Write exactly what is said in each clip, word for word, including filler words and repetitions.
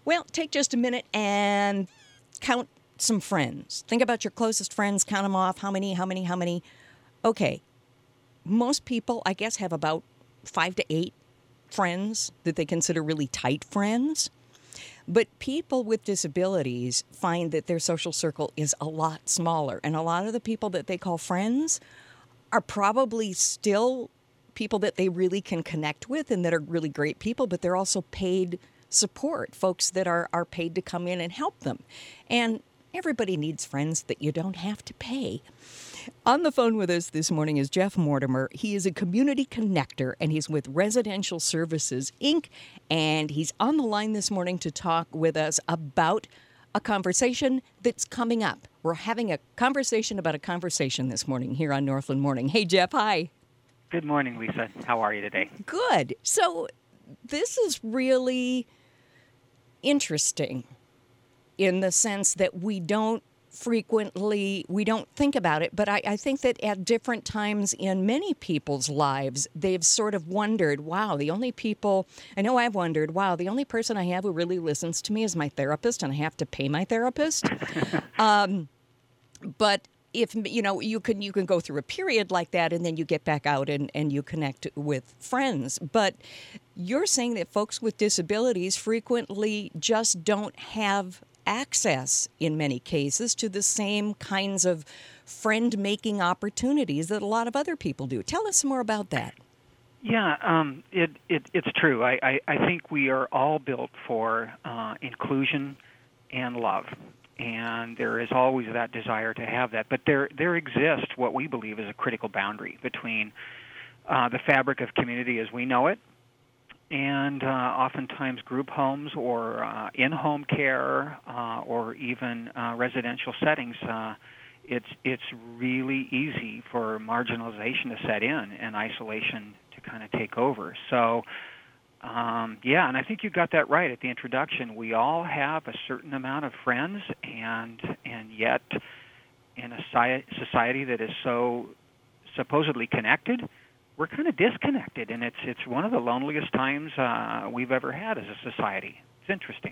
Well, take just a minute and count some friends. Think about your closest friends, count them off. How many, how many, how many? Okay. Most people, I guess, have about five to eight friends that they consider really tight friends. But people with disabilities find that their social circle is a lot smaller. And a lot of the people that they call friends are probably still people that they really can connect with and that are really great people, but they're also paid support, folks that are, are paid to come in and help them. And everybody needs friends that you don't have to pay. On the phone with us this morning is Jeff Mortimer. He is a community connector, and he's with Residential Services, Incorporated, and he's on the line this morning to talk with us about a conversation that's coming up. We're having a conversation about a conversation this morning here on Northland Morning. Hey, Jeff, hi. Good morning, Lisa. How are you today? Good. So this is really interesting in the sense that we don't frequently, we don't think about it, but I, I think that at different times in many people's lives, they've sort of wondered, wow, the only people, I know I've wondered, wow, the only person I have who really listens to me is my therapist, and I have to pay my therapist. um, but if, you know, you can you can go through a period like that, and then you get back out and, and you connect with friends. But you're saying that folks with disabilities frequently just don't have access, in many cases, to the same kinds of friend-making opportunities that a lot of other people do. Tell us more about that. Yeah, um, it, it, it's true. I, I, I think we are all built for uh, inclusion and love, and there is always that desire to have that. But there, there exists what we believe is a critical boundary between uh, the fabric of community as we know it, and uh, oftentimes group homes or uh, in-home care uh, or even uh, residential settings, uh, it's it's really easy for marginalization to set in and isolation to kind of take over. So, um, yeah, and I think you got that right at the introduction. We all have a certain amount of friends, and and yet in a society that is so supposedly connected, we're kind of disconnected, and it's it's one of the loneliest times uh, we've ever had as a society. It's interesting.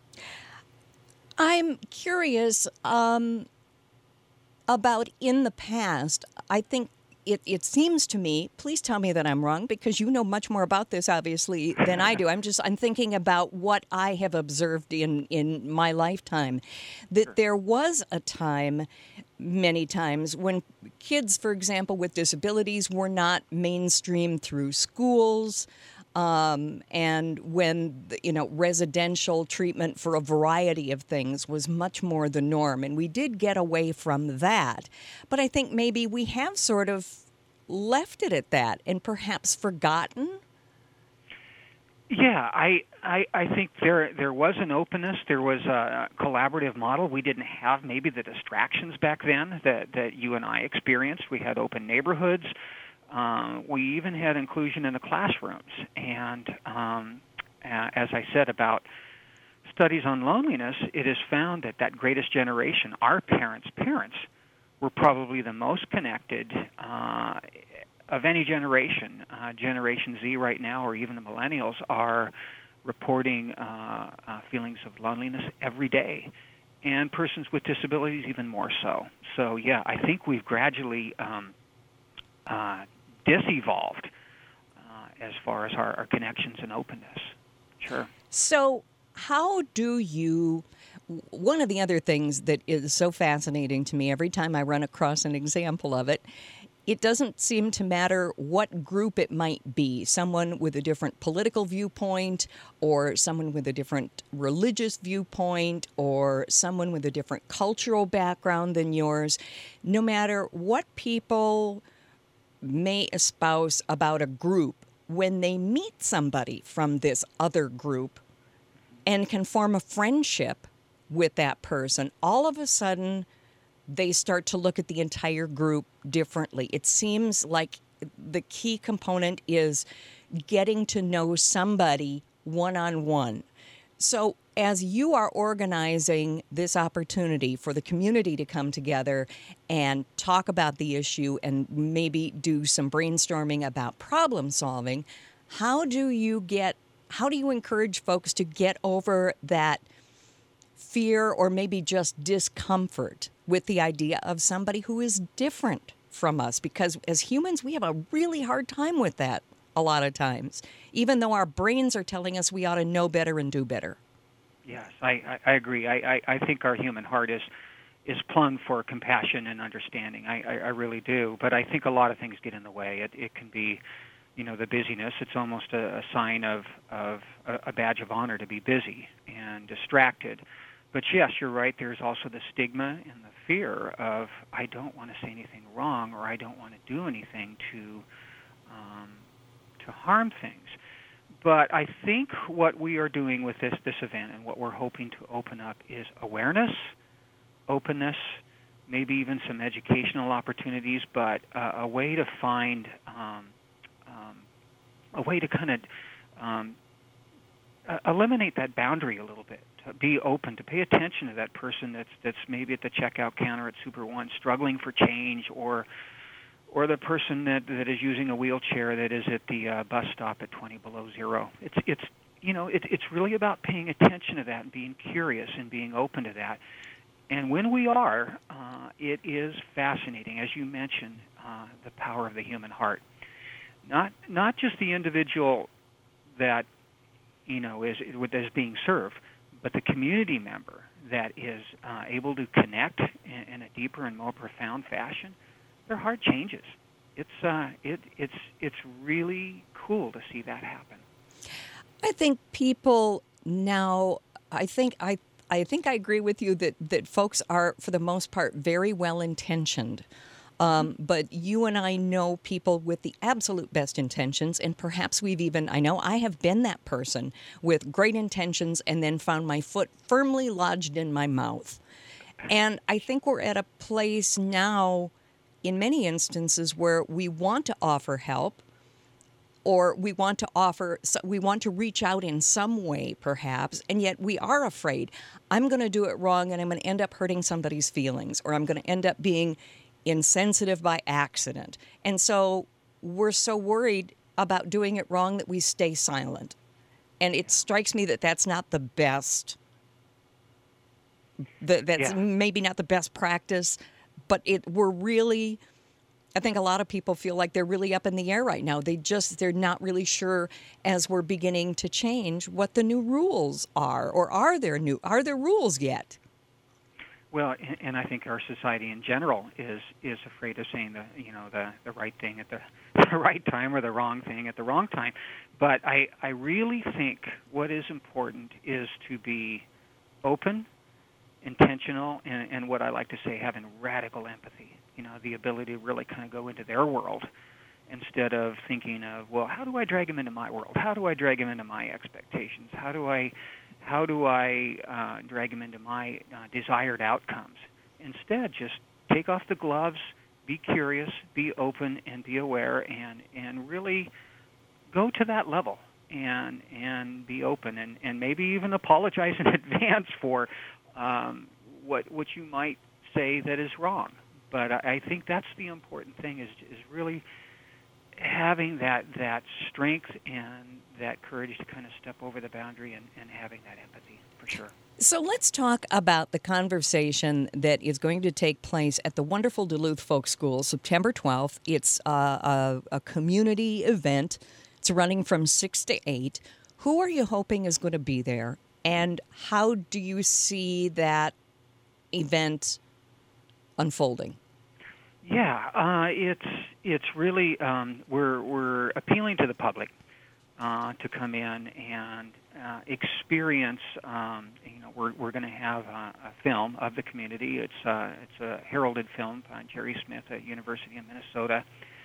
I'm curious um, about in the past. I think it, it seems to me, please tell me that I'm wrong, because you know much more about this, obviously, than I do. I'm just I'm thinking about what I have observed in, in my lifetime, that Sure. there was a time many times when kids, for example, with disabilities were not mainstreamed through schools, um, and when, you know, residential treatment for a variety of things was much more the norm. And we did get away from that. But I think maybe we have sort of left it at that and perhaps forgotten. Yeah, I, I I think there there was an openness. There was a collaborative model. We didn't have maybe the distractions back then that, that you and I experienced. We had open neighborhoods. Um, we even had inclusion in the classrooms. And um, uh, as I said about studies on loneliness, it is found that that greatest generation, our parents' parents, were probably the most connected uh, of any generation. Uh, Generation Z right now, or even the millennials, are reporting uh, uh, feelings of loneliness every day, and persons with disabilities even more so. So, yeah, I think we've gradually um, uh, disevolved uh, as far as our, our connections and openness. Sure. So how do you... One of the other things that is so fascinating to me every time I run across an example of it, it doesn't seem to matter what group it might be, someone with a different political viewpoint or someone with a different religious viewpoint or someone with a different cultural background than yours. No matter what people may espouse about a group, when they meet somebody from this other group and can form a friendship with that person, all of a sudden they start to look at the entire group differently. It seems like the key component is getting to know somebody one-on-one. So as you are organizing this opportunity for the community to come together and talk about the issue and maybe do some brainstorming about problem solving, how do you get how do you encourage folks to get over that fear or maybe just discomfort with the idea of somebody who is different from us? Because as humans, we have a really hard time with that a lot of times, even though our brains are telling us we ought to know better and do better. Yes, I, I, I agree. I, I, I think our human heart is is plumbed for compassion and understanding. I, I, I really do. But I think a lot of things get in the way. It, it can be, you know, the busyness. It's almost a, a sign of, of a, a badge of honor to be busy and distracted. But yes, you're right. There's also the stigma and the fear of I don't want to say anything wrong, or I don't want to do anything to um, to harm things. But I think what we are doing with this this event and what we're hoping to open up is awareness, openness, maybe even some educational opportunities, but uh, a way to find um, um, a way to kind of um, uh, eliminate that boundary a little bit. To be open, to pay attention to that person that's that's maybe at the checkout counter at Super One, struggling for change, or or the person that, that is using a wheelchair that is at the uh, bus stop at twenty below zero. It's it's you know it, it's really about paying attention to that and being curious and being open to that. And when we are, uh, it is fascinating, as you mentioned, uh, the power of the human heart. Not not just the individual that you know is is being served, but the community member that is uh, able to connect in, in a deeper and more profound fashion. Their heart changes. It's uh, it it's it's really cool to see that happen. I think people now. I think I. I think I agree with you that, that folks are, for the most part, very well intentioned. Um, but you and I know people with the absolute best intentions, and perhaps we've even, I know I have been that person with great intentions and then found my foot firmly lodged in my mouth. And I think we're at a place now, in many instances, where we want to offer help, or we want to offer, we want to reach out in some way, perhaps, and yet we are afraid. I'm going to do it wrong, and I'm going to end up hurting somebody's feelings, or I'm going to end up being insensitive by accident. And so we're so worried about doing it wrong that we stay silent. And it strikes me that that's not the best, that, that's Yeah. maybe not the best practice, but it we're really... I think a lot of people feel like they're really up in the air right now. They just, they're not really sure, as we're beginning to change, what the new rules are, or are there new, are there rules yet? Well, and, and I think our society in general is is afraid of saying the you know the, the right thing at the, the right time, or the wrong thing at the wrong time. But I I really think what is important is to be open, intentional, and, and what I like to say, having radical empathy. You know, the ability to really kind of go into their world instead of thinking of, well, how do I drag them into my world? How do I drag them into my expectations? How do I, how do I uh, drag them into my uh, desired outcomes? Instead, just take off the gloves, be curious, be open, and be aware, and and really go to that level and and be open, and, and maybe even apologize in advance for um, what what you might say that is wrong. But I think that's the important thing, is is really having that that strength and that courage to kind of step over the boundary, and, and having that empathy, for sure. So let's talk about the conversation that is going to take place at the wonderful Duluth Folk School, September twelfth. It's a, a, a community event. It's running from six to eight. Who are you hoping is going to be there, and how do you see that event unfolding? Yeah, uh, it's it's really um, we're we're appealing to the public uh, to come in and uh, experience. Um, you know, we're we're going to have a, a film of the community. It's uh, it's a heralded film by Jerry Smith at University of Minnesota.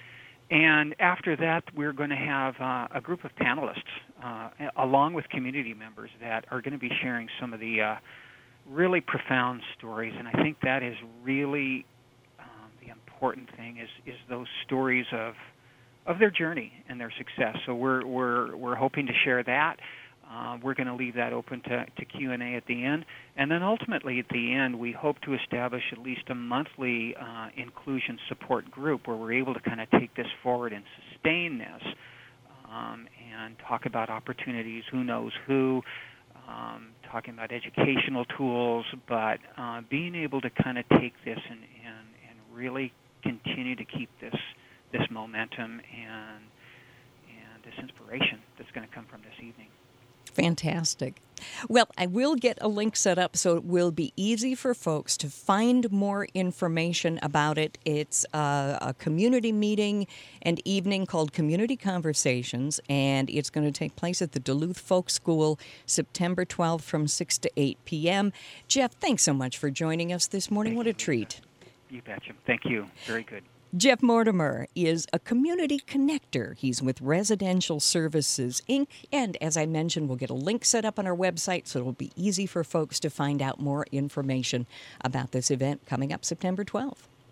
And after that, we're going to have uh, a group of panelists, uh, along with community members, that are going to be sharing some of the uh, really profound stories. And I think that is really um, the important thing, is is those stories of of their journey and their success. So we're we're we're hoping to share that. Uh, we're going to leave that open to, to Q and A at the end. And then ultimately at the end, we hope to establish at least a monthly uh, inclusion support group where we're able to kind of take this forward and sustain this, um, and talk about opportunities, who knows who, um, talking about educational tools, but uh, being able to kind of take this and, and, and really continue to keep this this momentum and and this inspiration that's going to come from this evening. Fantastic. Well, I will get a link set up so it will be easy for folks to find more information about it. It's a, a community meeting and evening called Community Conversations, and it's going to take place at the Duluth Folk School September twelfth from six to eight p.m. Jeff, thanks so much for joining us this morning. Thank what you, a treat. You betcha. Thank you. Very good. Jeff Mortimer is a community connector. He's with Residential Services, Incorporated. And as I mentioned, we'll get a link set up on our website so it'll be easy for folks to find out more information about this event coming up September twelfth.